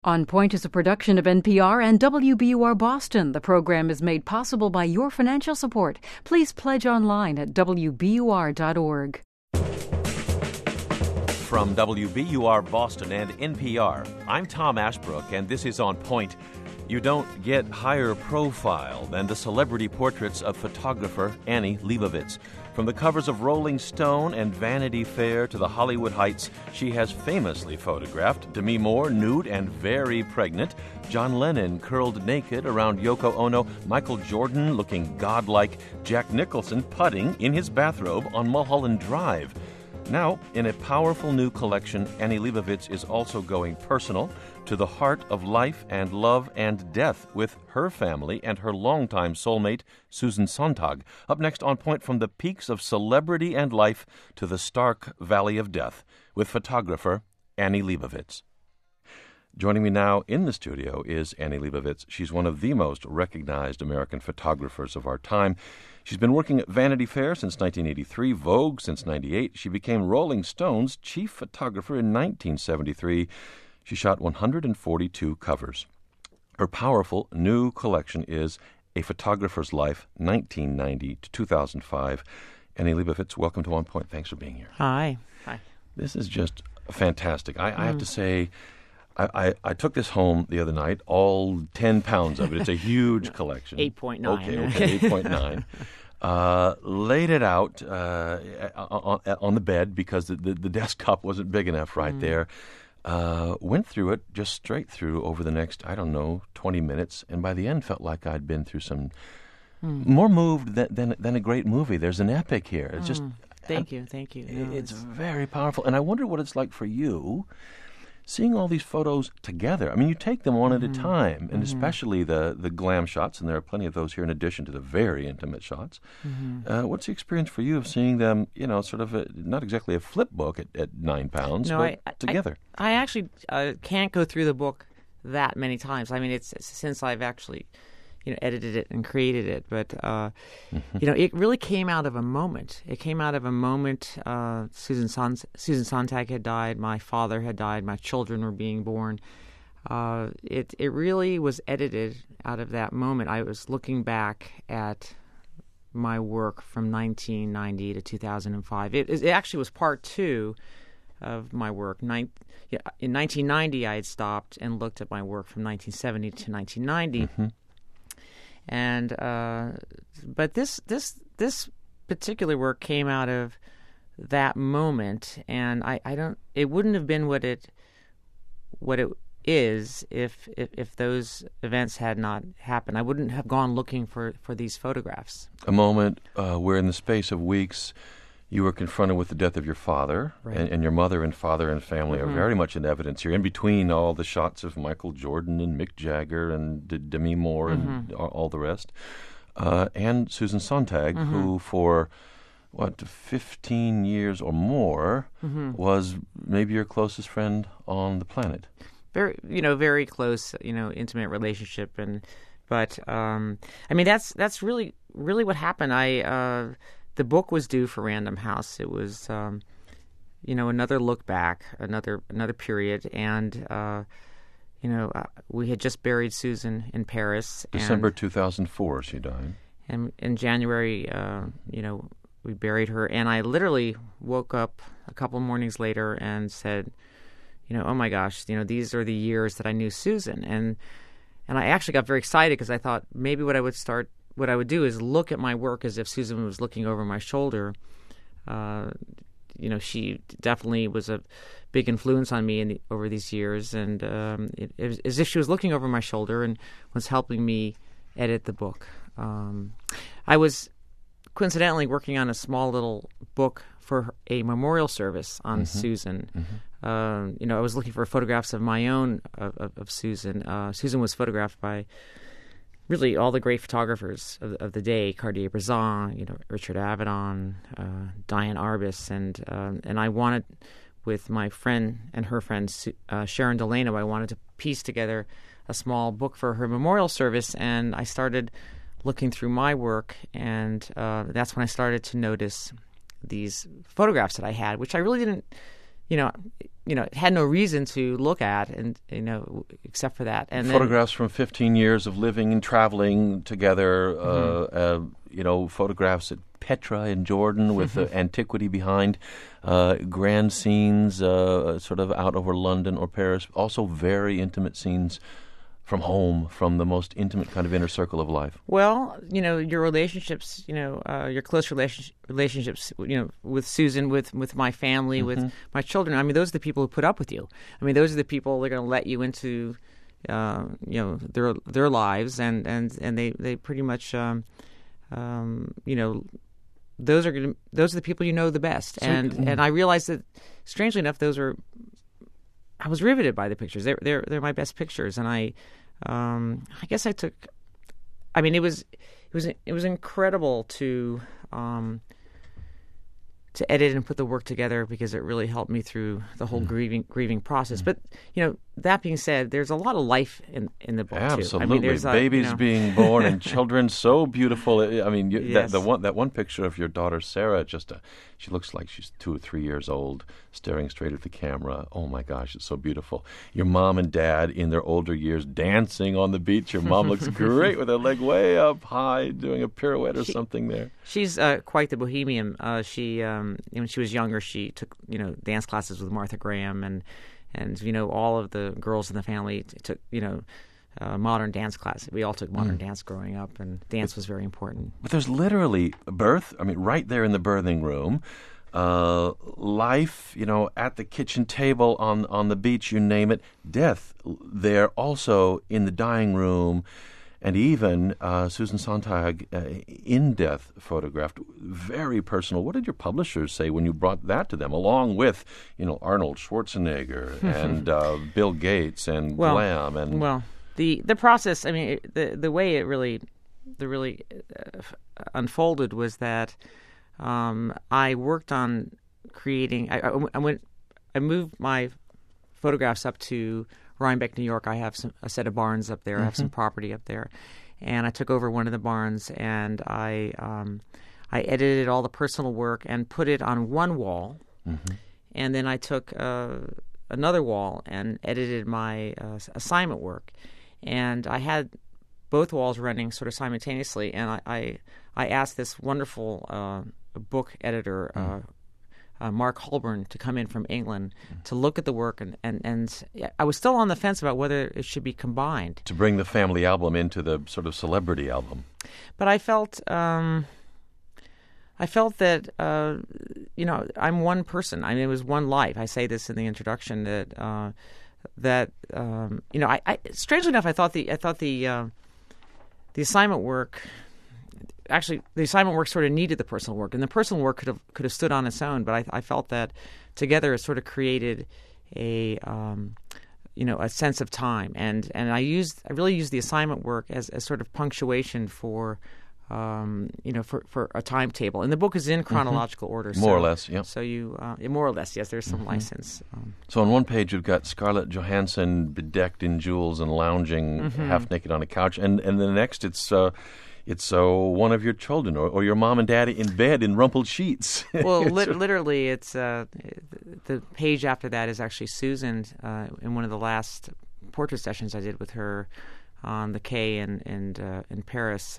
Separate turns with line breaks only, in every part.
On Point is a production of NPR and WBUR Boston. The program is made possible by your financial support. Please pledge online at WBUR.org.
From WBUR Boston and NPR, I'm Tom Ashbrook, and this is On Point. You don't get higher profile than the celebrity portraits of photographer Annie Leibovitz. From the covers of Rolling Stone and Vanity Fair to the Hollywood Heights, she has famously photographed Demi Moore nude and very pregnant, John Lennon curled naked around Yoko Ono, Michael Jordan looking godlike, Jack Nicholson putting in his bathrobe on Mulholland Drive. Now, in a powerful new collection, Annie Leibovitz is also going personal to the heart of life and love and death with her family and her longtime soulmate, Susan Sontag. Up next on Point, from the peaks of celebrity and life to the stark valley of death, with photographer Annie Leibovitz. Joining me now in the studio is Annie Leibovitz. She's one of the most recognized American photographers of our time. She's been working at Vanity Fair since 1983, Vogue since 98. She became Rolling Stone's chief photographer in 1973. She shot 142 covers. Her powerful new collection is A Photographer's Life, 1990 to 2005. Annie Leibovitz, welcome to On Point. Thanks for being here.
Hi.
This is just fantastic. I have to say, I took this home the other night, all 10 pounds of it. It's a huge collection.
8.9.
Okay, 8.9. Laid it out on the bed because the desktop wasn't big enough right there. Went through it just straight through over the next, 20 minutes. And by the end, felt like I'd been through some more moved than a great movie. There's an epic here. It's just...
Thank you. No,
it's very powerful. And I wonder what it's like for you, seeing all these photos together. I mean, you take them one at a time, and especially the glam shots, and there are plenty of those here in addition to the very intimate shots. What's the experience for you of seeing them, sort of not exactly a flip book at 9 pounds, but together?
I actually can't go through the book that many times. I mean, it's since I've actually edited it and created it. But, it really came out of a moment. It came out of a moment. Susan Sontag had died. My father had died. My children were being born. It really was edited out of that moment. I was looking back at my work from 1990 to 2005. It actually was part two of my work. In 1990, I had stopped and looked at my work from 1970 to 1990. And but this particular work came out of that moment, and it wouldn't have been what it is if those events had not happened. I wouldn't have gone looking for these photographs.
A moment where in the space of weeks you were confronted with the death of your father,
right.
and your mother and father and family are very much in evidence here, in between all the shots of Michael Jordan and Mick Jagger and Demi Moore and all the rest, and Susan Sontag, who for 15 years or more was maybe your closest friend on the planet.
Very close, intimate relationship, but that's really what happened. The book was due for Random House. It was, another look back, another period, and we had just buried Susan in Paris.
December 2004, she died.
And in January, we buried her, and I literally woke up a couple mornings later and said, oh my gosh, these are the years that I knew Susan, and I actually got very excited because I thought maybe what I would do is look at my work as if Susan was looking over my shoulder. She definitely was a big influence on me over these years, and it was as if she was looking over my shoulder and was helping me edit the book. I was coincidentally working on a small little book for a memorial service on Susan. I was looking for photographs of my own of Susan. Susan was photographed by really all the great photographers of the day: Cartier-Bresson, Richard Avedon, Diane Arbus, and I wanted, with my friend and her friend Sharon Delano, I wanted to piece together a small book for her memorial service, and I started looking through my work, and that's when I started to notice these photographs that I had, which I really didn't it had no reason to look at, and except for that. And
photographs from 15 years of living and traveling together. Photographs at Petra in Jordan with the antiquity behind, grand scenes sort of out over London or Paris. Also very intimate scenes from home, from the most intimate kind of inner circle of life.
Well, your relationships, your close relationships, with Susan, with my family, with my children. I mean, those are the people who put up with you. I mean, those are the people that are going to let you into, their lives, and they pretty much, those are the people you know the best. And I realized that, strangely enough, I was riveted by the pictures. They're my best pictures, and I guess I took. I mean, it was incredible to edit and put the work together, because it really helped me through the whole grieving process. But that being said, there's a lot of life in the book too.
Absolutely,
I mean, there's
babies being born and children so beautiful. I mean,
Yes.
that one picture of your daughter Sarah, she looks like she's 2 or 3 years old, staring straight at the camera. Oh my gosh, it's so beautiful. Your mom and dad in their older years dancing on the beach. Your mom looks great with her leg way up high, doing a pirouette or something there.
She's quite the bohemian. When she was younger, she took dance classes with Martha Graham, and all of the girls in the family took modern dance class. We all took modern dance growing up, and dance was very important.
But there's literally birth. I mean, right there in the birthing room. Life, at the kitchen table, on the beach, you name it. Death there also in the dying room. And even Susan Sontag in death photographed, very personal. What did your publishers say when you brought that to them, along with Arnold Schwarzenegger and Bill Gates and Glam? And
the process. I mean, the way it really unfolded was that I worked on creating. I moved my photographs up to Rhinebeck, New York. I have a set of barns up there. I have some property up there, and I took over one of the barns, and I edited all the personal work and put it on one wall, and then I took another wall and edited my assignment work, and I had both walls running sort of simultaneously, and I asked this wonderful book editor. Mark Holborn, to come in from England to look at the work, and I was still on the fence about whether it should be combined.
To bring the family album into the sort of celebrity album.
But I felt that I'm one person. I mean, it was one life. I say this in the introduction that strangely enough, I thought the assignment work. Actually, the assignment work sort of needed the personal work, and the personal work could have stood on its own. But I felt that together it sort of created a sense of time, and I really used the assignment work as sort of punctuation for a timetable. And the book is in chronological order,
more or less, yeah.
So more or less, yes. There's some license.
So on one page you've got Scarlett Johansson bedecked in jewels and lounging half naked on a couch, and the next it's one of your children or your mom and daddy in bed in rumpled sheets.
Well, literally, it's the page after that is actually Susan in one of the last portrait sessions I did with her on the quay in Paris,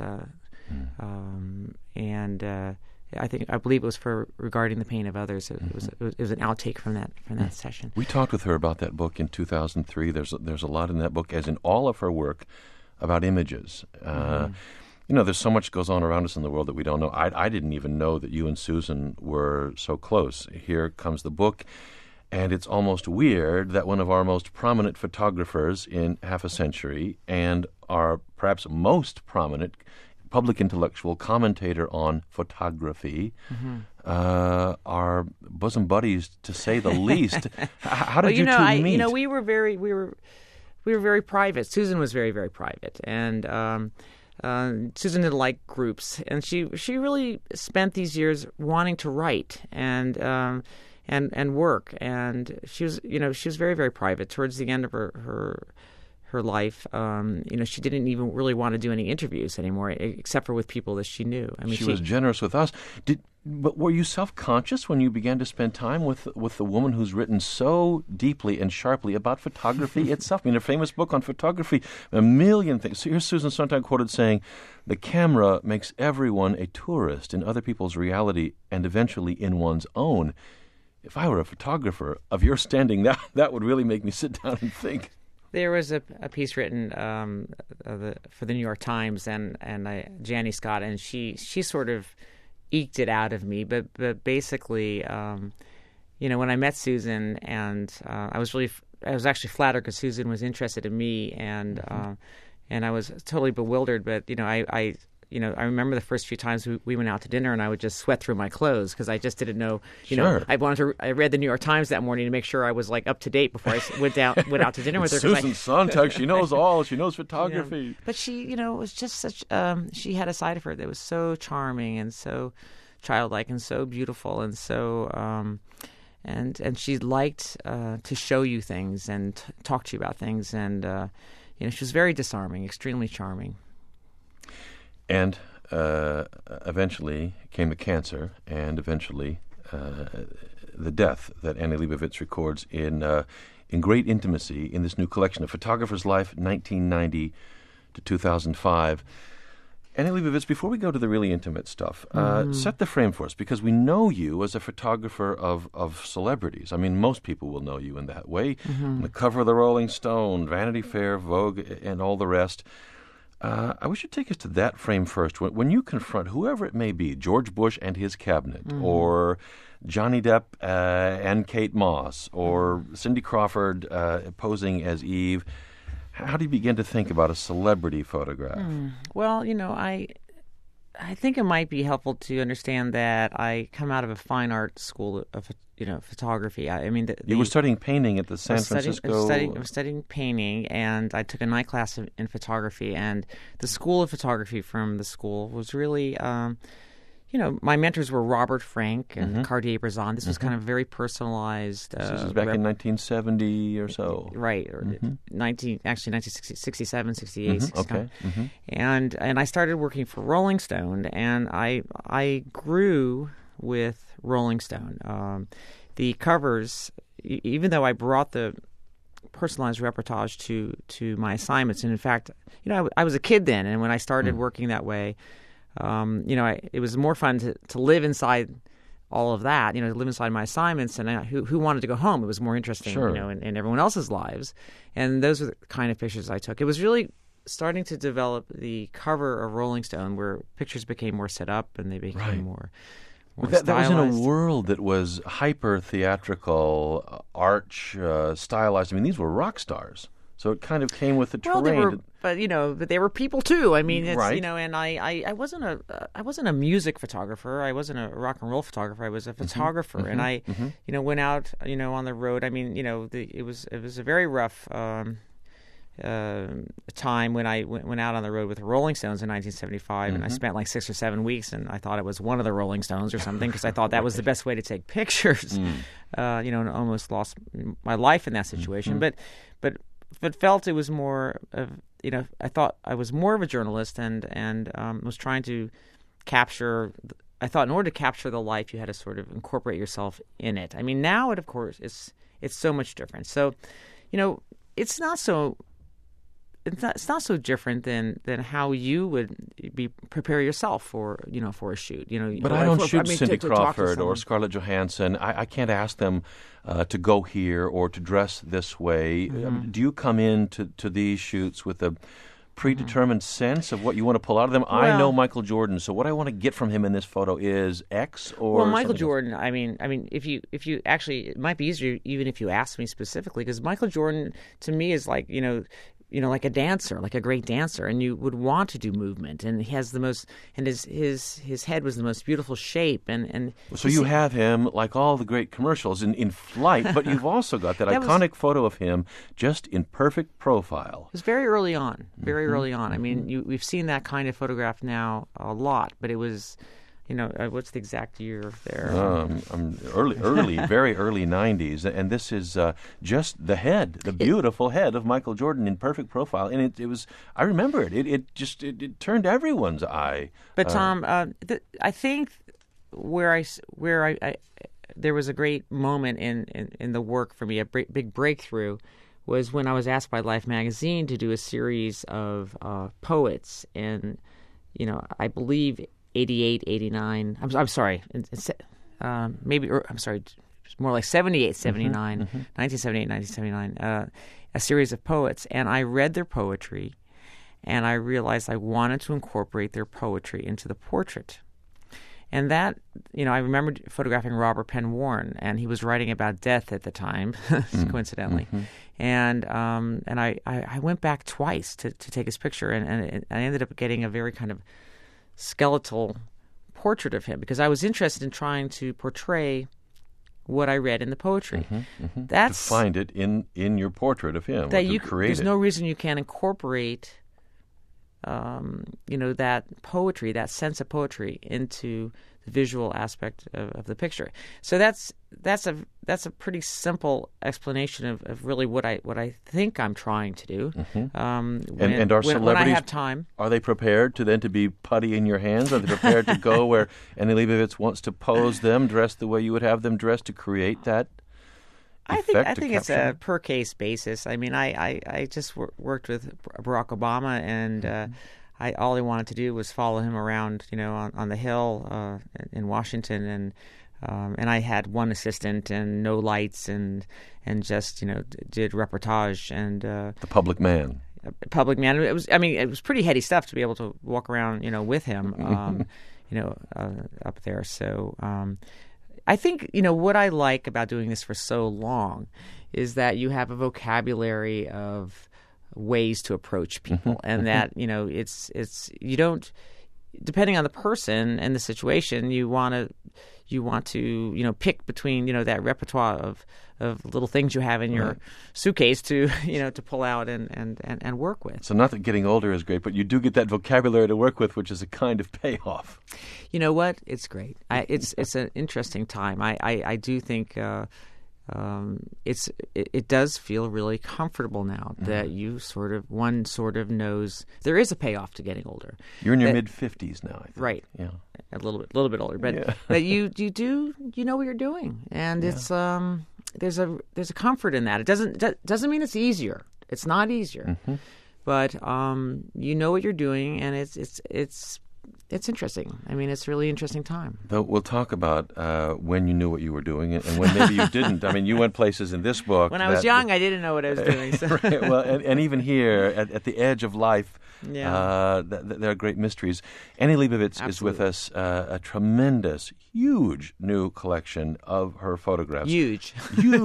and I believe it was regarding the pain of others. It was an outtake from that session.
We talked with her about that book in 2003. There's a lot in that book, as in all of her work, about images. There's so much goes on around us in the world that we don't know. I didn't even know that you and Susan were so close. Here comes the book, and it's almost weird that one of our most prominent photographers in half a century and our perhaps most prominent public intellectual commentator on photography are bosom buddies, to say the least. How did you two meet?
We were very private. Susan was very, very private, and Susan didn't like groups, and she really spent these years wanting to write and work, and she was very, very private. Towards the end of her her life, she didn't even really want to do any interviews anymore, except for with people that she knew. I mean,
she was generous with us. But were you self-conscious when you began to spend time with the woman who's written so deeply and sharply about photography itself? I mean, a famous book on photography, a million things. So here's Susan Sontag quoted saying, "The camera makes everyone a tourist in other people's reality and eventually in one's own." If I were a photographer of your standing, that would really make me sit down and think.
There was a piece written for the New York Times, and Janie Scott, and she sort of eked it out of me, but basically, when I met Susan, and I was actually flattered because Susan was interested in me, and I was totally bewildered. But I remember the first few times we went out to dinner, and I would just sweat through my clothes because I just didn't know.
Sure.
I read the New York Times that morning to make sure I was like up to date before I went out to dinner with her.
Susan Sontag, she knows all. She knows photography.
But she, it was just such. She had a side of her that was so charming and so childlike and so beautiful and so. And she liked to show you things and talk to you about things, and she was very disarming, extremely charming.
And eventually came the cancer, and eventually the death that Annie Leibovitz records in great intimacy in this new collection, A Photographer's Life, 1990 to 2005. Annie Leibovitz, before we go to the really intimate stuff, set the frame for us, because we know you as a photographer of celebrities. I mean, most people will know you in that way. On the cover of the Rolling Stone, Vanity Fair, Vogue, and all the rest. I wish you'd take us to that frame first. When you confront whoever it may be, George Bush and his cabinet, or Johnny Depp and Kate Moss, or Cindy Crawford posing as Eve, how do you begin to think about a celebrity photograph?
Well, I think it might be helpful to understand that I come out of a fine art school of photography. You
were studying painting at the San Francisco.
I was studying painting, and I took a night class in photography. And the school of photography from the school was really, my mentors were Robert Frank and Cartier-Bresson. This was kind of very personalized.
This was back in 1970 or so,
right? Or 1967, 68.
Okay.
And I started working for Rolling Stone, and I grew with Rolling Stone. The covers, even though I brought the personalized reportage to my assignments, and in fact, I was a kid then, and when I started working that way, it was more fun to live inside all of that, live inside my assignments, and who wanted to go home. It was more interesting,
sure.
In everyone else's lives, and those were the kind of pictures I took. It was really starting to develop the cover of Rolling Stone, where pictures became more set up and they became more
that was in a world that was hyper-theatrical, arch, stylized. I mean, these were rock stars. So it kind of came with the terrain.
But they were people too. I mean, it's,
right.
And I wasn't a music photographer. I wasn't a rock and roll photographer. I was a photographer, and I went out on the road. I mean, it was a very rough time when I went out on the road with the Rolling Stones in 1975, and I spent like 6 or 7 weeks, and I thought it was one of the Rolling Stones or something, because I thought that was the best way to take pictures. And almost lost my life in that situation. But felt it was more of, I thought I was more of a journalist, and was trying to capture. I thought in order to capture the life, you had to sort of incorporate yourself in it. I mean, now of course it's so much different. So, it's not so different than how you would prepare yourself for a shoot.
But I don't shoot Cindy Crawford or Scarlett Johansson. I can't ask them to go here or to dress this way. Do you come in to these shoots with a predetermined sense of what you want to pull out of them? I know Michael Jordan, so what I want to get from him in this photo is X or
Michael Jordan. I mean, if you actually, it might be easier even if you ask me specifically, because Michael Jordan to me is like like a dancer, like a great dancer, and you would want to do movement, and he has the most, and his head was the most beautiful shape, and
so you have him like all the great commercials in flight, but you've also got that iconic photo of him just in perfect profile.
It was very early on, early on. I mean, we've seen that kind of photograph now a lot, but it was what's the exact year there?
Very early 90s, and this is just the head, the beautiful head of Michael Jordan in perfect profile, and it was. I remember it. It turned everyone's eye.
But Tom, I think where I there was a great moment in the work for me, a big breakthrough, was when I was asked by Life magazine to do a series of poets, and I believe 88, 89. I'm sorry, maybe. I'm sorry, more like 78, 79, 1978, 1979. A series of poets, and I read their poetry, and I realized I wanted to incorporate their poetry into the portrait. And that, I remember photographing Robert Penn Warren, and he was writing about death at the time, coincidentally. And I went back twice to take his picture, and I ended up getting a very kind of skeletal portrait of him because I was interested in trying to portray what I read in the poetry. That's
to find it in your portrait of him.
That
to create
there's
it.
no reason you can't incorporate, that poetry, that sense of poetry, into the visual aspect of the picture. So that's a pretty simple explanation of really what I think I'm trying to do.
And our celebrities,
when I have time,
are they prepared to be putty in your hands? Are they prepared to go where Annie Leibovitz wants to pose them, dressed the way you would have them dressed to create that?
I think it's a per case basis. I mean, I just worked with Barack Obama, and all I wanted to do was follow him around, on the Hill in Washington, and I had one assistant and no lights, and just did reportage and
the public man.
It was pretty heady stuff to be able to walk around, with him, up there. So. I think, what I like about doing this for so long is that you have a vocabulary of ways to approach people, and that, it's you don't, depending on the person and the situation, you want to pick between, that repertoire of little things you have in your suitcase to, to pull out and work with.
So not that getting older is great, but you do get that vocabulary to work with, which is a kind of payoff.
You know what? It's great. It's an interesting time. I do think it does feel really comfortable now that one sort of knows there is a payoff to getting older.
You're in your mid-50s now, I think.
Right.
Yeah.
A little bit older, but you do know what you're doing, and it's there's a comfort in that. It doesn't mean it's easier. It's not easier, but you know what you're doing, and it's interesting. I mean, it's a really interesting time.
Though we'll talk about when you knew what you were doing and when maybe you didn't. I mean, you went places in this book.
When I was young, I didn't know what I was doing. So.
Right, well, and even here at the edge of life, there are great mysteries. Annie Leibovitz is with us. A tremendous, huge new collection of her photographs.
Huge,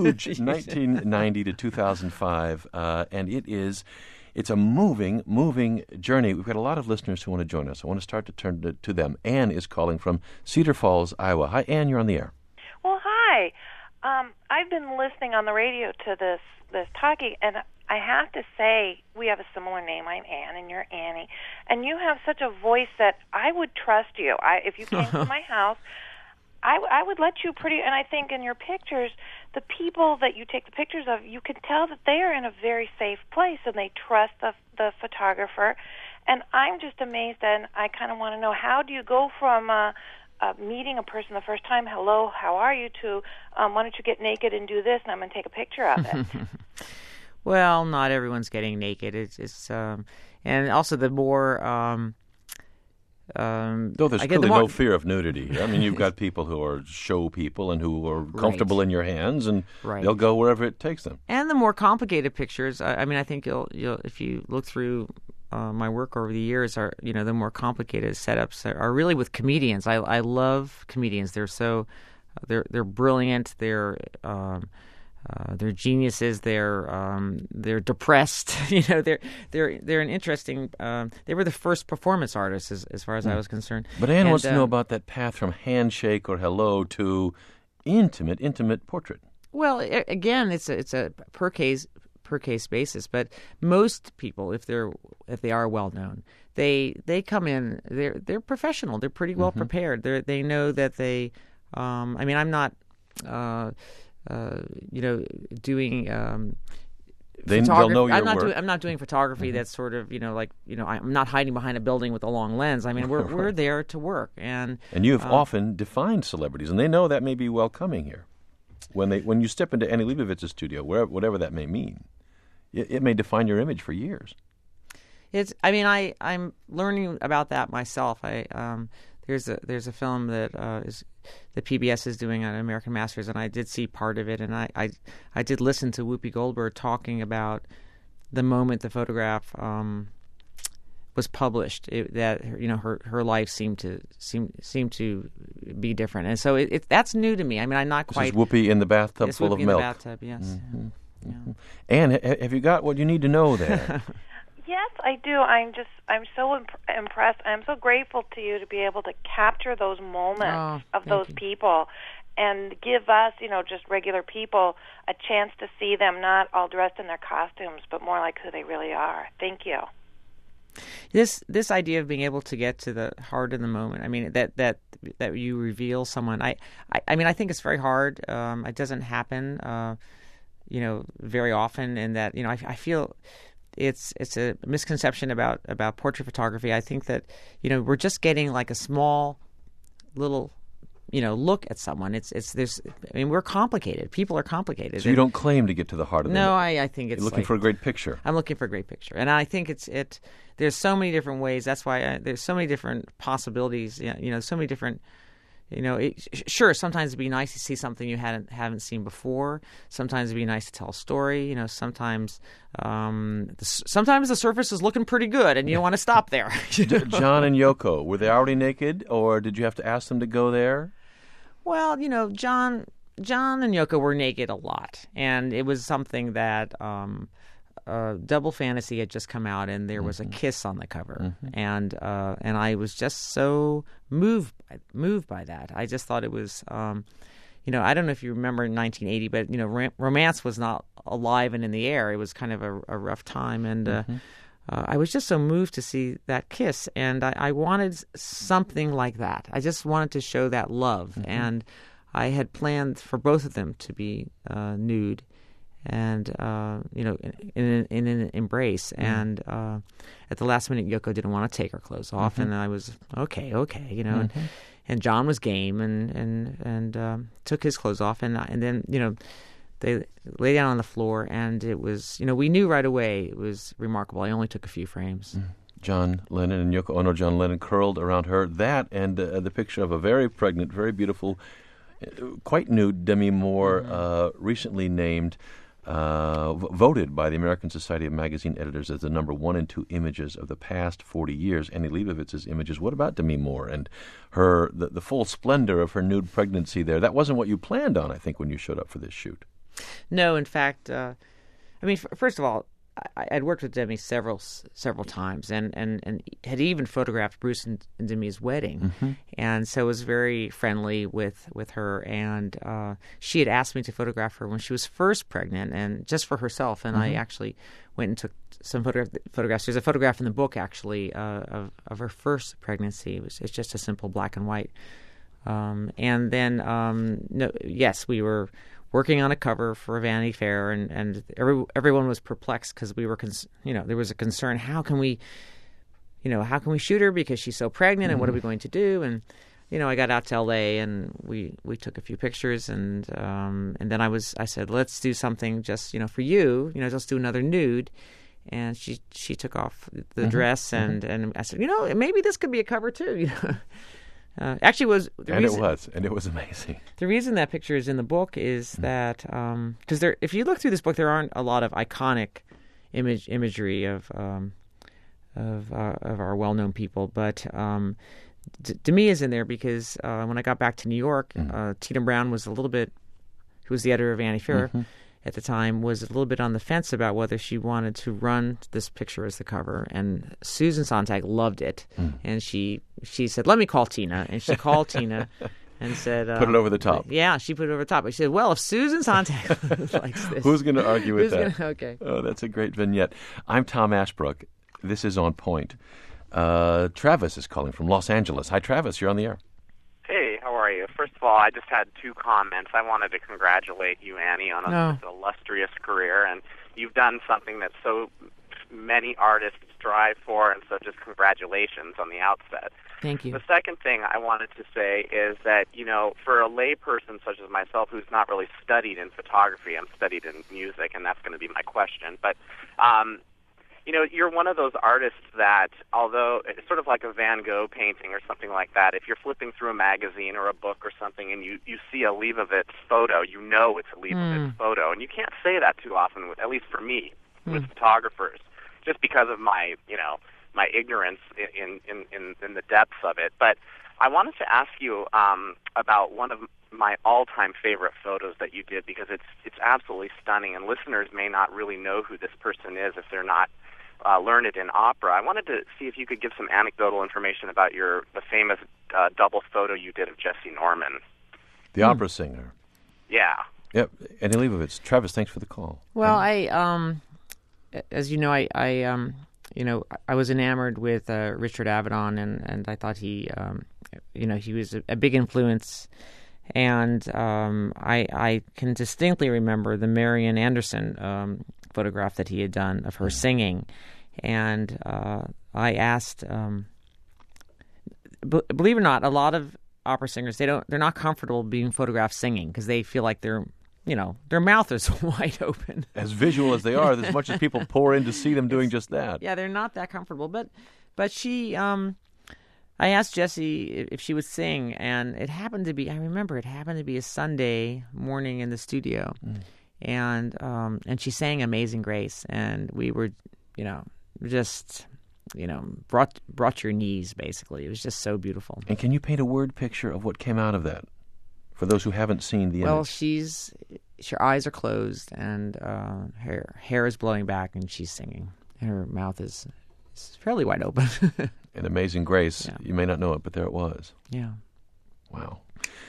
1990 to 2005, and it's a moving journey. We've got a lot of listeners who want to join us. I want to start to turn to them. Anne is calling from Cedar Falls, Iowa. Hi, Anne, you're on the air.
Well, hi. I've been listening on the radio to this talking, and I have to say we have a similar name. I'm Anne, and you're Annie. And you have such a voice that I would trust you. If you came to my house, I would let you and I think in your pictures, the people that you take the pictures of, you can tell that they are in a very safe place and they trust the photographer. And I'm just amazed, and I kind of want to know, how do you go from meeting a person the first time, hello, how are you, to why don't you get naked and do this, and I'm going to take a picture of it.
Well, not everyone's getting naked. It's and also the more...
Though there's clearly no fear of nudity. I mean, you've got people who are show people and who are comfortable in your hands, and they'll go wherever it takes them.
And the more complicated pictures, I mean, I think you'll if you look through my work over the years, the more complicated setups are really with comedians. I love comedians. They're so they're brilliant. They're geniuses. They're depressed. They're an interesting. They were the first performance artists, as far as I was concerned.
But Anne wants to know about that path from handshake or hello to intimate portrait.
Well, again, it's a per per case basis. But most people, if they are well known, they come in. They're professional. They're pretty well prepared. They know that they. I mean, I'm not. Doing.
They'll know your work.
I'm not doing photography that's sort of, I'm not hiding behind a building with a long lens. I mean, we're there to work. And
you've often defined celebrities, and they know that may be welcoming here. When you step into Annie Leibovitz's studio, whatever that may mean, it may define your image for years.
I'm learning about that myself. There's a film that PBS is doing on American Masters, and I did see part of it, and I did listen to Whoopi Goldberg talking about the moment the photograph was published. Her life seemed to be different, and so that's new to me. I mean, I'm not quite.
This is Whoopi in the bathtub full of milk.
In the bathtub, yes.
Mm-hmm.
Yeah.
Anne, have you got what you need to know there?
Yes, I do. I'm so impressed. I'm so grateful to you to be able to capture those moments of those people and give us, just regular people, a chance to see them not all dressed in their costumes, but more like who they really are. Thank you.
This idea of being able to get to the heart of the moment. I mean, that you reveal someone. I think it's very hard. It doesn't happen, very often. And that, I feel. It's a misconception about portrait photography. I think that we're just getting like a small little look at someone. We're complicated. People are complicated.
So you don't claim to get to the heart of it.
No, I think it's.
You're looking for a great picture.
I'm looking for a great picture, and I think there's so many different ways. That's why there's so many different possibilities. So many different. Sure. Sometimes it'd be nice to see something you haven't seen before. Sometimes it'd be nice to tell a story. Sometimes the surface is looking pretty good, and you don't want to stop there.
John and Yoko, were they already naked, or did you have to ask them to go there?
Well, John and Yoko were naked a lot, and it was something that. Double Fantasy had just come out, and there was a kiss on the cover, and I was just so moved by that. I just thought it was, I don't know if you remember in 1980, but romance was not alive and in the air. It was kind of a rough time, and I was just so moved to see that kiss, and I wanted something like that. I just wanted to show that love, and I had planned for both of them to be nude. And in an embrace, and at the last minute, Yoko didn't want to take her clothes off, and I was okay, and John was game, and took his clothes off, and then they lay down on the floor, and it was we knew right away it was remarkable. I only took a few frames.
John Lennon and Yoko Ono. John Lennon curled around her. That and the picture of a very pregnant, very beautiful, quite nude Demi Moore, recently named. Voted by the American Society of Magazine Editors as the number 1 and 2 images of the past 40 years. Annie Leibovitz's images. What about Demi Moore and her the full splendor of her nude pregnancy there? That wasn't what you planned on, I think, when you showed up for this shoot.
No, in fact, first of all, I'd worked with Demi several times, and had even photographed Bruce and Demi's wedding, and so was very friendly with her. And she had asked me to photograph her when she was first pregnant, and just for herself. And I actually went and took some photographs. There's a photograph in the book actually of her first pregnancy. It's just a simple black and white. And then we were working on a cover for Vanity Fair, and everyone was perplexed because we were, there was a concern. How can we shoot her because she's so pregnant, and what are we going to do? And I got out to L.A. and we took a few pictures, and then I said, let's do something just for you, let's do another nude. And she took off the dress, and I said, maybe this could be a cover too. Actually,
it was amazing.
The reason that picture is in the book is that because if you look through this book, there aren't a lot of iconic imagery of our well-known people, but Demi is in there because when I got back to New York, Tina Brown was who was the editor of Vanity Fair at the time, was a little bit on the fence about whether she wanted to run this picture as the cover, and Susan Sontag loved it, and she said, "Let me call Tina," and she called Tina, and said,
put it over the top.
Yeah, she put it over the top. She said, well, if Susan Sontag likes this.
Who's going to argue with that?
Okay.
Oh, that's a great vignette. I'm Tom Ashbrook. This is On Point. Travis is calling from Los Angeles. Hi, Travis. You're on the air.
Hey, how are you? First of all, I just had 2 comments. I wanted to congratulate you, Annie, on an illustrious career, and you've done something that so many artists strive for, and so just congratulations on the outset.
Thank you.
The second thing I wanted to say is that, for a lay person such as myself who's not really studied in photography, I'm studied in music, and that's going to be my question, but you're one of those artists that, although it's sort of like a Van Gogh painting or something like that, if you're flipping through a magazine or a book or something and you see a Leibovitz photo, you know it's a Leibovitz photo. And you can't say that too often, at least for me, with photographers, just because of my ignorance in the depths of it. But I wanted to ask you about one of my all-time favorite photos that you did, because it's absolutely stunning, and listeners may not really know who this person is if they're not learned in opera. I wanted to see if you could give some anecdotal information about the famous double photo you did of Jesse Norman.
The opera singer.
Yeah.
Yep, Annie Leibovitz. Travis, thanks for the call.
Well, as you know, I was enamored with Richard Avedon, and I thought he was a big influence. And I can distinctly remember the Marian Anderson photograph that he had done of her singing. And I asked, believe it or not, a lot of opera singers, they're not comfortable being photographed singing because they feel like their mouth is wide open.
As visual as they are, as much as people pour in to see them doing just that.
Yeah, they're not that comfortable. But she, I asked Jessie if she would sing, and it happened to be a Sunday morning in the studio. And she sang Amazing Grace, and we were, brought your knees, basically. It was just so beautiful.
And can you paint a word picture of what came out of that for those who haven't seen the image?
Well, her eyes are closed, and her hair is blowing back, and she's singing. And her mouth is fairly wide open.
An Amazing Grace.
Yeah.
You may not know it, but there it was.
Yeah.
Wow.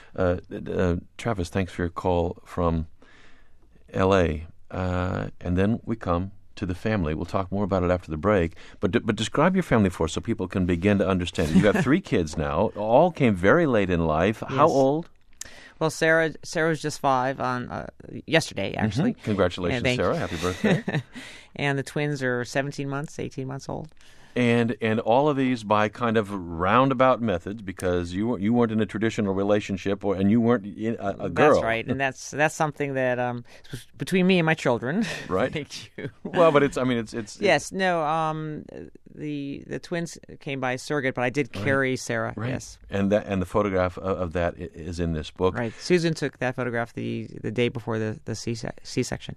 Travis, thanks for your call from L.A. And then we come to the family. We'll talk more about it after the break. But describe your family for us so people can begin to understand. You've got 3 kids now. All came very late in life. Yes. How old?
Well, Sarah was just 5 on yesterday, actually.
Mm-hmm. Congratulations, Sarah. Happy birthday.
And the twins are 18 months old.
And all of these by kind of roundabout methods, because you weren't in a traditional relationship, and you weren't a girl.
That's right, and that's something that between me and my children.
Right.
Thank you.
Well, but it's.
Yes. No. The twins came by surrogate, but I did carry Sarah.
Right.
Yes.
And the photograph of that is in this book.
Right. Susan took that photograph the day before the C-section.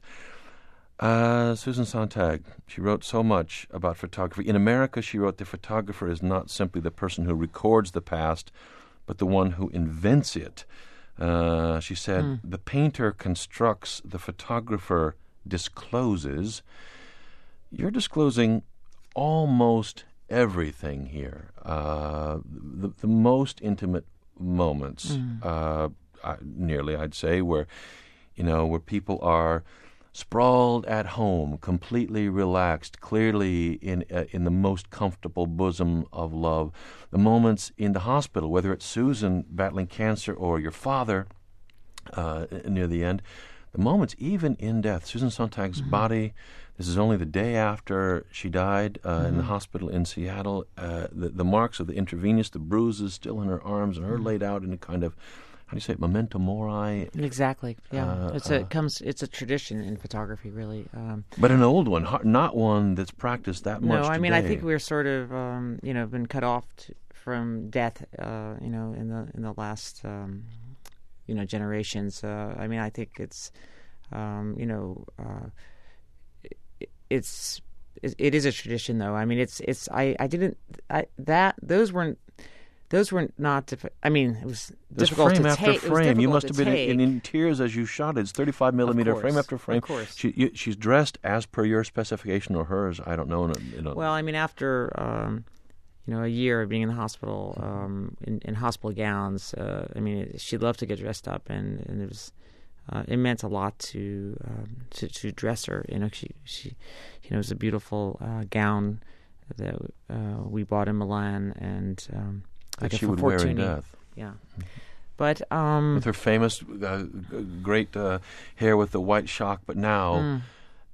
Susan Sontag, she wrote so much about photography. In America, she wrote, the photographer is not simply the person who records the past, but the one who invents it. She said, the painter constructs, the photographer discloses. You're disclosing almost everything here. The most intimate moments, nearly, I'd say, where people are sprawled at home, completely relaxed, clearly in the most comfortable bosom of love. The moments in the hospital, whether it's Susan battling cancer or your father near the end, the moments even in death. Susan Sontag's body, this is only the day after she died in the hospital in Seattle. The marks of the intravenous, the bruises still in her arms, and her laid out in a kind of, how do you say it, memento mori?
Exactly. Yeah, it's a tradition in photography, really.
But an old one, not one that's practiced that much.
No, I mean,
today.
I think we're sort of, been cut off from death, in the last, generations. I mean, I think it's, it is a tradition, though. I mean, those were not. I mean, it was difficult
frame
to
after
take.
frame. You must have been in tears as you shot it. It's 35 millimeter frame after frame.
Of course.
She's dressed as per your specification or hers. I don't know.
Well, I mean, after a year of being in the hospital, in hospital gowns. She loved to get dressed up, and it was it meant a lot to dress her. She it was a beautiful gown that we bought in Milan, and
that she would wear in death.
Yeah. But
with her famous great hair with the white shock, but now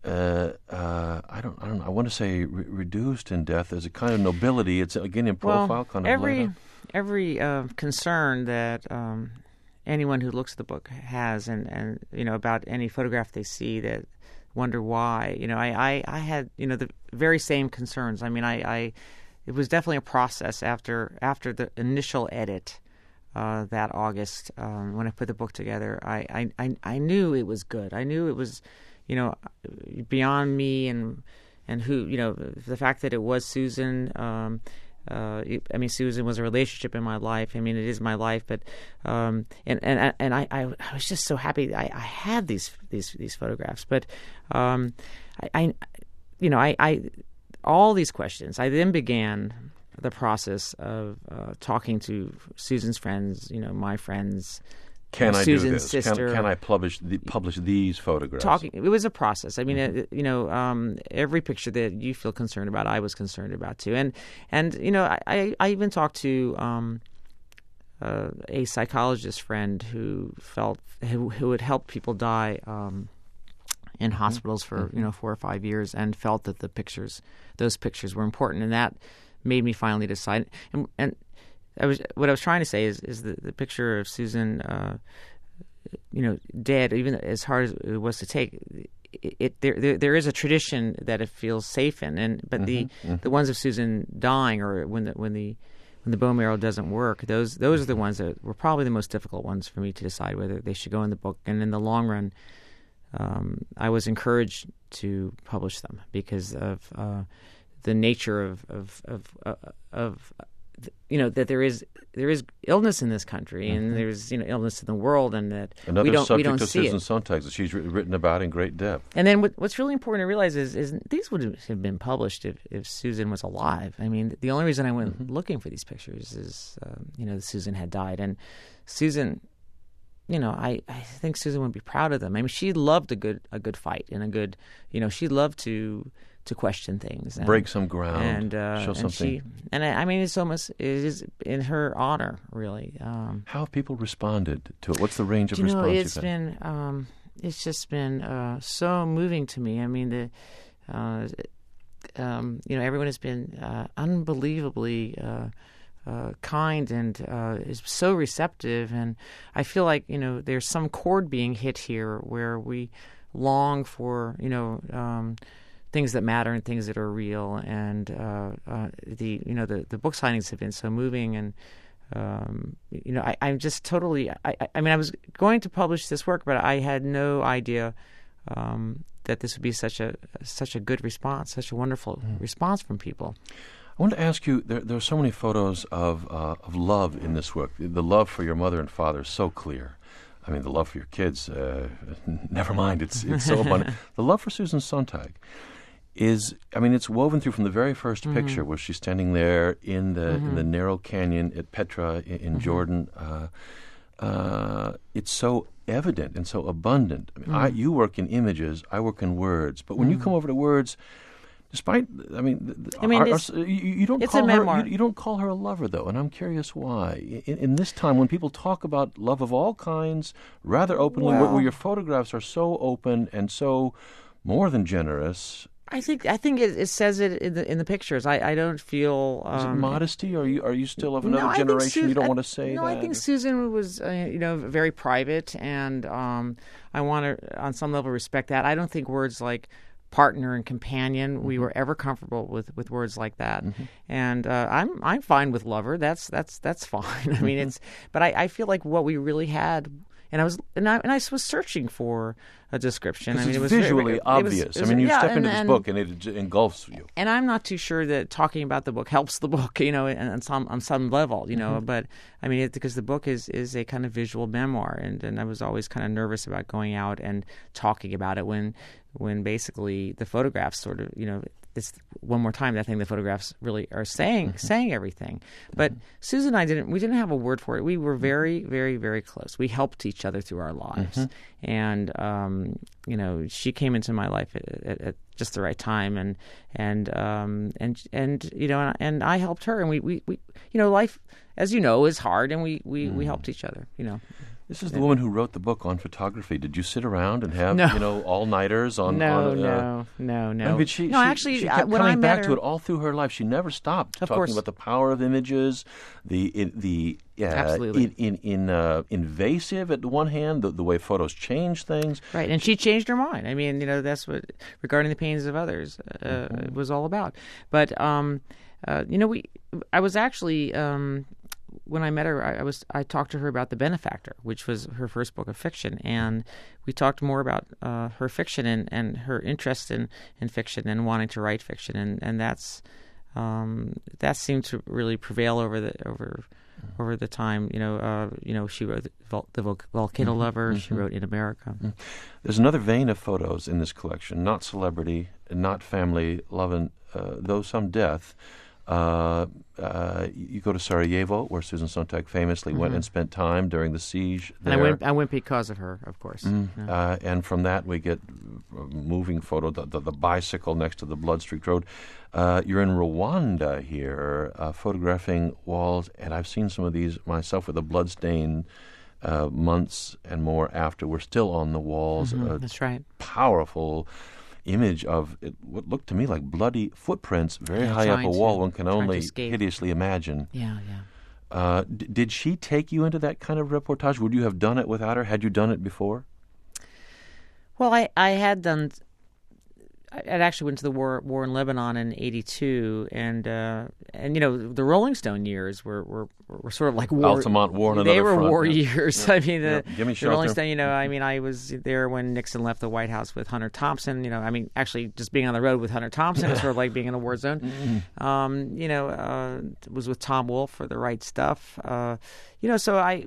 I don't know. I want to say reduced in death as a kind of nobility. It's again in profile kind of.
Every concern that anyone who looks at the book has, and about any photograph they see, that wonder why. I had the very same concerns. It was definitely a process after the initial edit. That August, when I put the book together, I knew it was good. I knew it was, beyond me and who, the fact that it was Susan. Susan was a relationship in my life. It is my life, but and I was just so happy I had these photographs. But I all these questions. I then began the process of talking to Susan's friends, my friends.
Can I
Susan's
do this?
Sister.
Can I publish these photographs?
It was a process. Every picture that you feel concerned about, I was concerned about too. And I even talked to a psychologist friend who had helped people die in hospitals for 4 or 5 years, and felt that those pictures were important, and that made me finally decide. And what I was trying to say is the picture of Susan, dead, even as hard as it was to take. There is a tradition that it feels safe in, but the ones of Susan dying, or when the bone marrow doesn't work, those are the ones that were probably the most difficult ones for me to decide whether they should go in the book. And in the long run, I was encouraged to publish them because of the nature of that there is illness in this country, and there's illness in the world, and that we don't see
Susan Sontag's that she's written about in great depth.
And then what's really important to realize is these would have been published if Susan was alive. The only reason I went looking for these pictures is Susan had died, and Susan. I think Susan would be proud of them. She loved a good fight, and a good, she loved to question things, and
break some ground,
and
show something.
It is in her honor, really.
How have people responded to it? What's the range of response you've had?
It's just been so moving to me. Everyone has been unbelievably kind and is so receptive, and I feel like there's some chord being hit here where we long for things that matter and things that are real, and the book signings have been so moving, and I'm just totally. I was going to publish this work, but I had no idea that this would be such a good response, such a wonderful response from people.
I want to ask you, there are so many photos of love in this work. The love for your mother and father is so clear. The love for your kids, never mind, it's so abundant. The love for Susan Sontag is, it's woven through from the very first picture where she's standing there in the narrow canyon at Petra in Jordan. It's so evident and so abundant. You work in images, I work in words, but when you come over to words, despite, you don't
it's
call
a memoir.
her. You don't call her a lover, though, and I'm curious why. In this time, when people talk about love of all kinds rather openly, where your photographs are so open and so more than generous.
I think it says it in the pictures. I don't feel.
Is it modesty? Are you still of another generation? You don't want to say that.
No, I think Susan was very private, and I want to on some level respect that. I don't think words like partner and companion, we were ever comfortable with words like that, and I'm fine with lover. That's fine. But I feel like what we really had. And I was searching for a description.
It was visually obvious. You step into this book and it engulfs you.
And I'm not too sure that talking about the book helps the book, on some level, But because the book is a kind of visual memoir, and I was always kind of nervous about going out and talking about it when basically the photographs sort of, this one more time, that thing the photographs really are saying everything. But Susan and I we didn't have a word for it. We were very, very, very close. We helped each other through our lives. And, she came into my life at just the right time, and I helped her, and we life, as you know, is hard, and we helped each other,
This is the woman who wrote the book on photography. Did you sit around and have, all-nighters on?
No.
I mean, she kept
when
coming
I
back
met
to it all through her life. She never stopped talking about the power of images,
Absolutely.
Invasive at the one hand, the way photos change things.
Right, and she changed her mind. I mean, that's what Regarding the Pains of Others it was all about. But I was actually. When I met her, I talked to her about The Benefactor, which was her first book of fiction, and we talked more about her fiction and her interest in fiction and wanting to write fiction, and that seemed to really prevail over the time. She wrote the Volcano Lover. She wrote In America.
There's another vein of photos in this collection, not celebrity, not family, love, and though some death. You go to Sarajevo, where Susan Sontag famously went and spent time during the siege there.
And I went because of her, of course.
And from that we get a moving photo, the bicycle next to the blood-streaked road. You're in Rwanda here, photographing walls, and I've seen some of these myself with a blood-stained months and more after. We're still on the walls.
That's right.
Powerful image of what looked to me like bloody footprints very high up a wall. One can only hideously imagine.
Yeah.
Did she take you into that kind of reportage? Would you have done it without her? Had you done it before?
Well, I had done. I actually went to the war in Lebanon in '82, and the Rolling Stone years were sort of like war.
Altamont War on another
They were
front,
war years. I mean, the Rolling Stone. I was there when Nixon left the White House with Hunter Thompson. Actually, just being on the road with Hunter Thompson is sort of like being in a war zone. Was with Tom Wolfe for The Right Stuff. So I.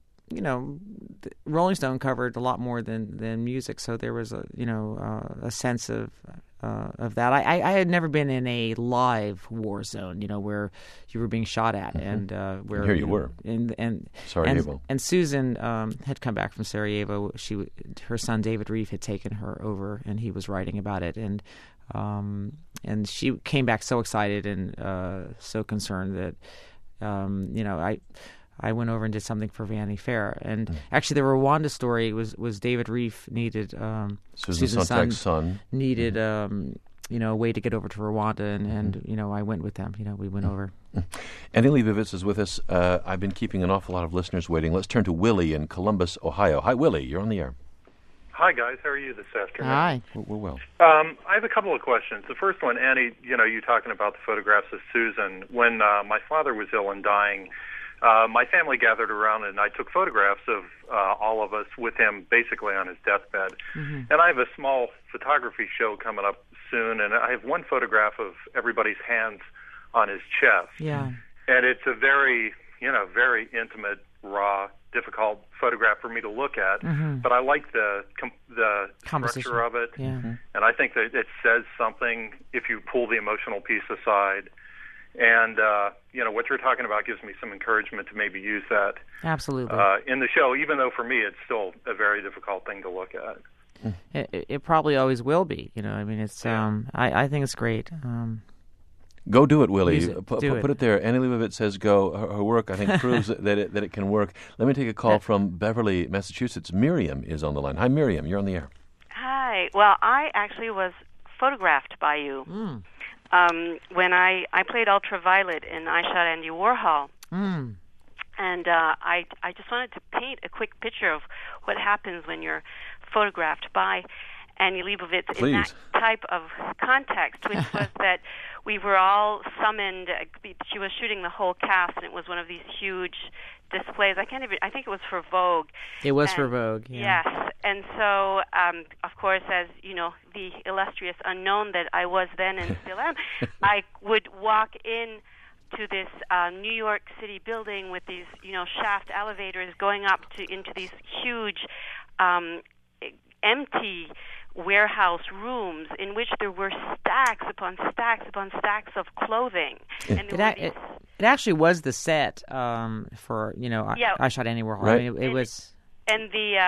Rolling Stone covered a lot more than music, so there was a sense of that. I had never been in a live war zone, where you were being shot at, and where
here you were,
and
Sarajevo.
And Susan had come back from Sarajevo. Her son David Reef had taken her over, and he was writing about it, and she came back so excited and so concerned that I went over and did something for Vanity Fair, and actually the Rwanda story was David Reef needed
Susan Sontag's son
needed a way to get over to Rwanda, and I went with them. We went over.
Annie Leibovitz is with us. I've been keeping an awful lot of listeners waiting. Let's turn to Willie in Columbus, Ohio. Hi, Willie. You're on the air.
Hi, guys. How are you this afternoon?
Hi.
We're well.
I have a couple of questions. The first one, Annie, you talking about the photographs of Susan. When my father was ill and dying, my family gathered around and I took photographs of all of us with him basically on his deathbed. And I have a small photography show coming up soon, and I have one photograph of everybody's hands on his chest.
Yeah.
And it's a very, very intimate, raw, difficult photograph for me to look at, but I like the structure of it, and I think that it says something if you pull the emotional piece aside. And, what you're talking about gives me some encouragement to maybe use that
absolutely
in the show, even though for me it's still a very difficult thing to look at.
It probably always will be. It's I think it's great.
Go do it, Willie. Put
it.
it there. Annie Leibovitz says go. Her work, I think, proves that it can work. Let me take a call from Beverly, Massachusetts. Miriam is on the line. Hi, Miriam. You're on the air.
Hi. Well, I actually was photographed by you. When I played Ultraviolet and I shot Andy Warhol. And I just wanted to paint a quick picture of what happens when you're photographed by Annie Leibovitz in that type of context, which was that we were all summoned. She was shooting the whole cast, and it was one of these huge displays. I think it was for Vogue.
It was for Vogue, yeah.
Yes. And so, of course, as you know, the illustrious unknown that I was then and still am, I would walk in to this New York City building with these, shaft elevators going up into these huge, empty warehouse rooms in which there were stacks upon stacks upon stacks of clothing. And
it actually was the set for, you know, I shot Andy Warhol.
Right.
I mean, it was...
And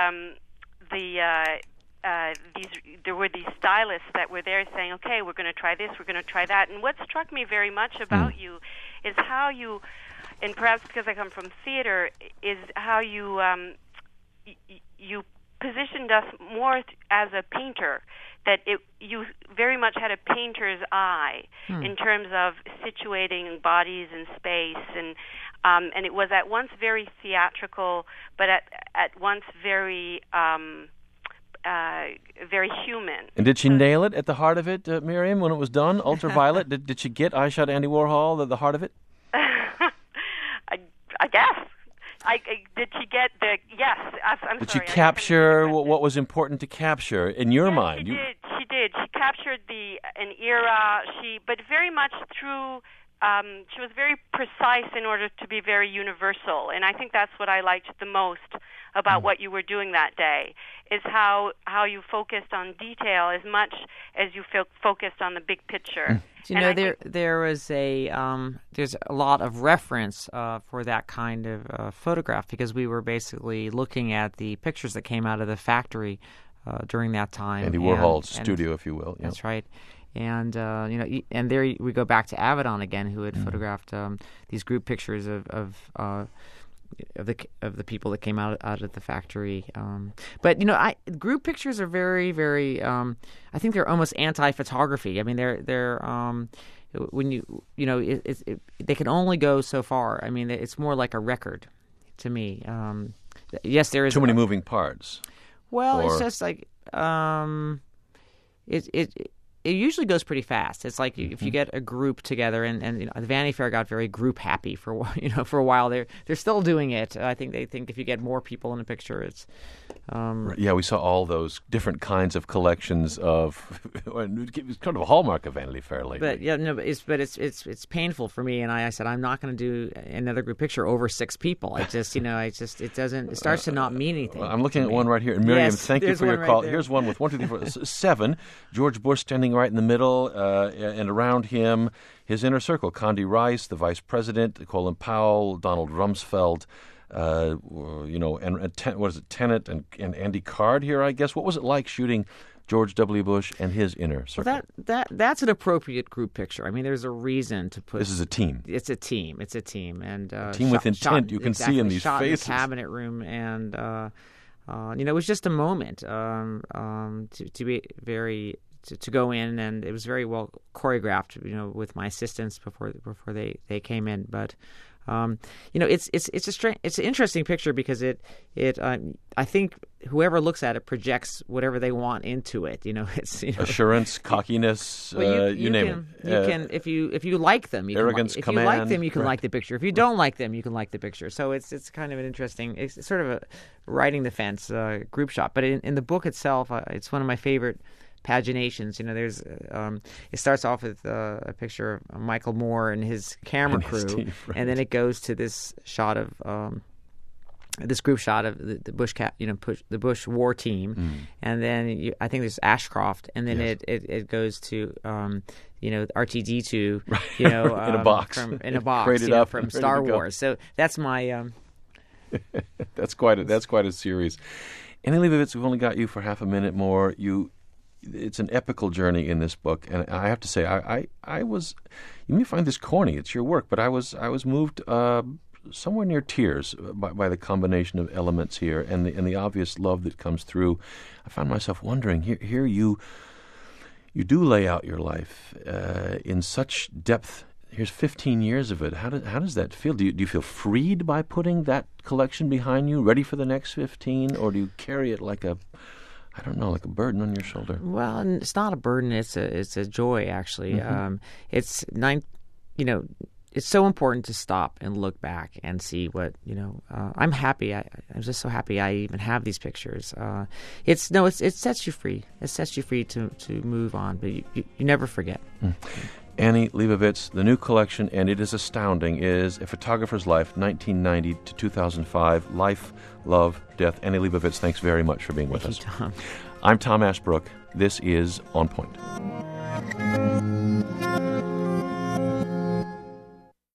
there were these stylists that were there saying, okay, we're going to try this, we're going to try that. And what struck me very much about you is how you, and perhaps because I come from theater, is how you you positioned us more as a painter, that you very much had a painter's eye in terms of situating bodies in space, and it was at once very theatrical, but at once very very human.
And did she nail it at the heart of it, Miriam, when it was done? Ultraviolet? Did she get I Shot Andy Warhol at the heart of it?
I guess. Did she get the... Yes.
Did she capture what was important to capture in your mind?
She did. She captured an era. But very much through... she was very precise in order to be very universal. And I think that's what I liked the most about what you were doing that day, is how you focused on detail as much as you focused on the big picture.
You know, there was there's a lot of reference for that kind of photograph, because we were basically looking at the pictures that came out of the factory during that time.
Andy Warhol's studio, if you will.
That's right. And you know, and there we go back to Avedon again, who had photographed these group pictures of the people that came out of the factory. But you know, group pictures are very, very. I think they're almost anti-photography. I mean, they're when you know they can only go so far. I mean, it's more like a record to me. Yes, there is
too many moving parts.
Well, it's just like it usually goes pretty fast. It's like if you get a group together, and you know, the Vanity Fair got very group happy for a while. They're still doing it. I think they think if you get more people in a picture, it's
we saw all those different kinds of collections of. It was kind of a hallmark of Vanity Fair lately.
But yeah, no, it's painful for me, and I said I'm not going to do another group picture over 6 people. It starts to not mean anything.
I'm looking at one right here, and Miriam,
yes,
thank you for your call. Here's one with 1, 2, 3, 4, 7. George Bush standing right in the middle, and around him, his inner circle: Condi Rice, the vice president, Colin Powell, Donald Rumsfeld, what is it, Tenet and Andy Card here, I guess. What was it like shooting George W. Bush and his inner circle?
Well, that's an appropriate group picture. I mean, there's a reason to put.
This is a team.
It's a team, and
a team with intent. You can see in these
shot
faces.
In the cabinet room, and it was just a moment to be very. To go in, and it was very well choreographed, you know, with my assistants before they came in. But it's an interesting picture because I think whoever looks at it projects whatever they want into it. You know, it's
assurance, cockiness, you name it.
You can if you like them,
arrogance,
if
command.
you like them, you can like the picture. If you don't like them, you can like the picture. So it's kind of an interesting. It's sort of a riding the fence group shot. But in the book itself, it's one of my favorite paginations. You know, there's it starts off with a picture of Michael Moore and his camera crew,
team, right.
And then it goes to this shot of this group shot of the Bush the Bush war team, and then I think there's Ashcroft, and then it goes to R2-D2,
in a box
created up from Star Wars. So that's my
that's quite a series. Annie Leibovitz, we've only got you for half a minute more. It's an epical journey in this book, and I have to say, I was. You may find this corny; it's your work, but I was moved somewhere near tears by the combination of elements here and the obvious love that comes through. I found myself wondering: here you do lay out your life in such depth. Here's 15 years of it. How does that feel? Do you feel freed by putting that collection behind you, ready for the next 15, or do you carry it like a burden on your shoulder?
Well, it's not a burden. It's a joy, actually. It's so important to stop and look back and see what, I'm happy. I'm just so happy I even have these pictures. It sets you free. It sets you free to move on, but you never forget.
Annie Leibovitz, the new collection, and it is astounding, is A Photographer's Life, 1990 to 2005. Life, Love, Death. Annie Leibovitz, thanks very much for being with us.
Thank you, Tom.
I'm Tom Ashbrook. This is On Point.